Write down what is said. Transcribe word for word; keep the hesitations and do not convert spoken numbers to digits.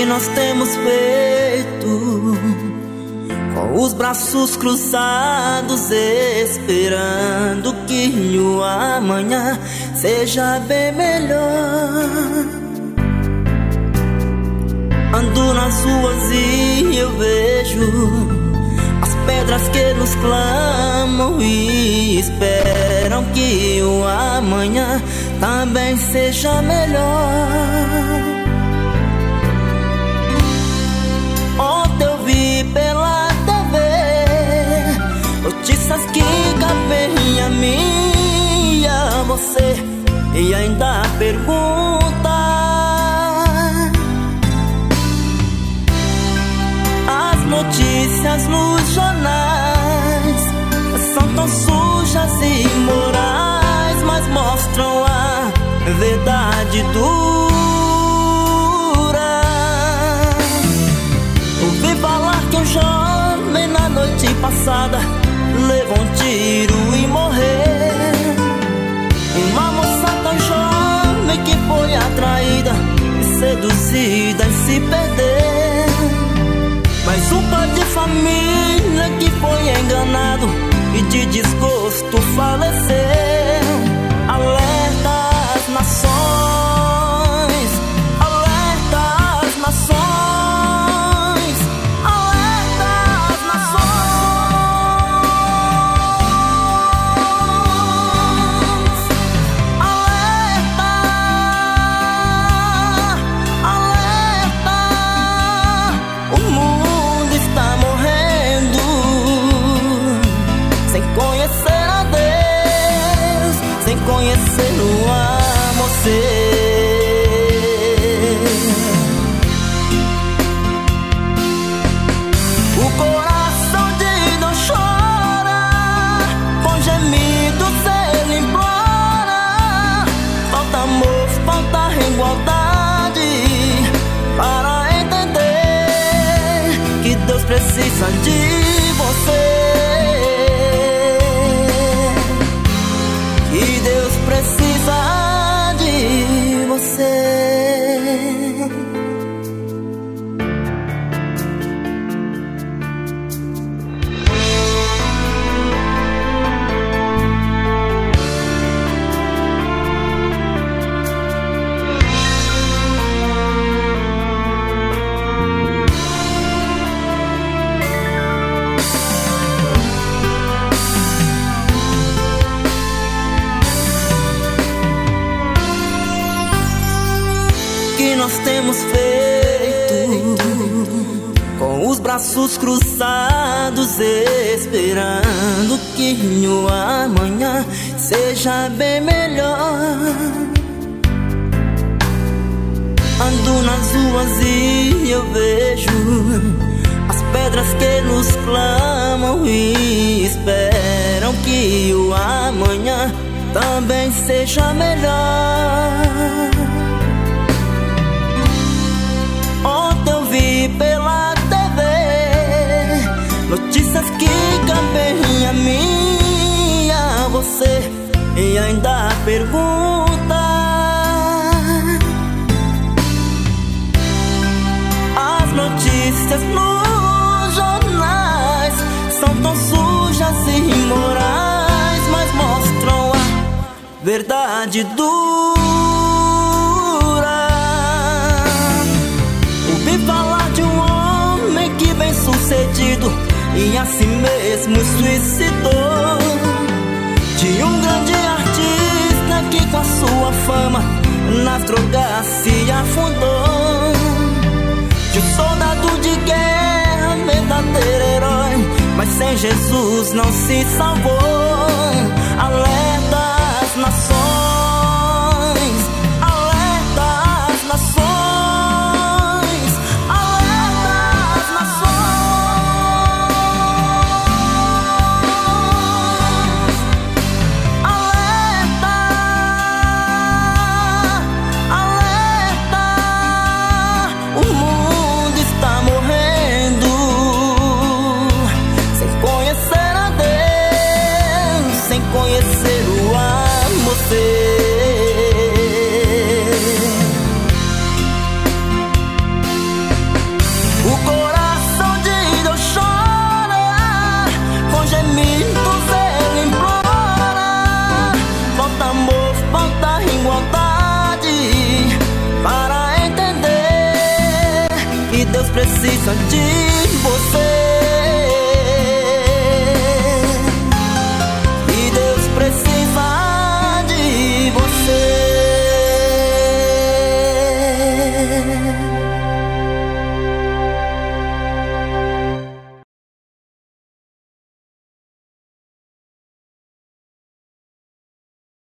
que nós temos feito, com os braços cruzados, esperando que o amanhã seja bem melhor. Ando nas ruas e eu vejo as pedras que nos clamam e esperam que o amanhã também seja melhor. Ontem eu vi pela T V notícias que cabem a mim e a você, e ainda pergunta: as notícias nos jornais são tão sujas e imorais, mas mostram a verdade dura. Ouvi falar que um jovem na noite passada levou um tiro e morreu. Uma moça tão jovem que foi atraída e seduzida e se perdeu. Mas um pai de família que foi enganado e de desgosto faleceu. Alerta as nações, alerta as nações, alerta as nações, alerta, alerta. O mundo está morrendo sem conhecer a Deus, sem conhecer o amor seu. O coração de Deus chora, com gemidos ele implora. Falta amor, falta igualdade para entender que Deus precisa de você, que Deus precisa de você. Que nós temos feito, com os braços cruzados, esperando que o amanhã seja bem melhor. Ando nas ruas e eu vejo as pedras que nos clamam e esperam que o amanhã também seja melhor. Ontem eu vi pela T V notícias que cabem a mim e a você, e ainda pergunta: as notícias nos jornais são tão sujas e imorais, mas mostram a verdade dura. Falar de um homem que bem sucedido e a si mesmo suicidou, de um grande artista que com a sua fama nas drogas se afundou, de um soldado de guerra, verdadeiro herói, mas sem Jesus não se salvou. Alerta as nações, alerta as nações, conhecer o precisa de você. E Deus precisa de você.